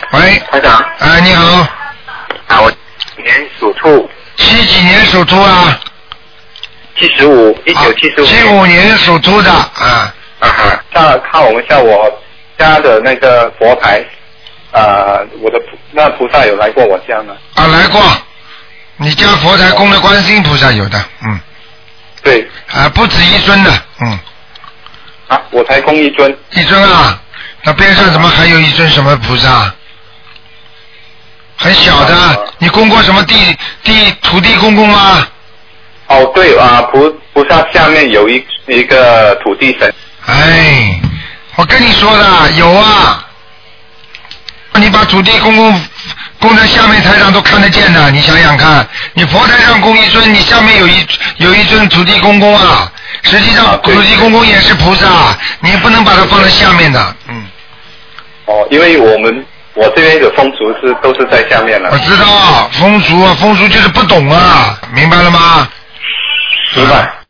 喂， 台长。 你好。 我年属兔。 几年属兔啊 ？1975。 75年属兔的看我们像我家的那个佛台，我的那菩萨有来过我家吗？ 来过。你家佛台供的观世音菩萨有的， 对。 不止一尊的， 我才供一尊。 一尊啊？那边上怎么还有一尊什么菩萨？很小的，你供过什么土地公公吗？ 对菩萨下面有一个土地神。 我跟你说的有啊，你把土地公公供在下面台上都看得见的，你想想看，你佛台上供一尊，你下面有一尊土地公公啊，实际上土地公公也是菩萨，你不能把它放在下面的。 因为我这边的风俗都是在下面了。 我知道风俗就是不懂啊，明白了吗？ 明白。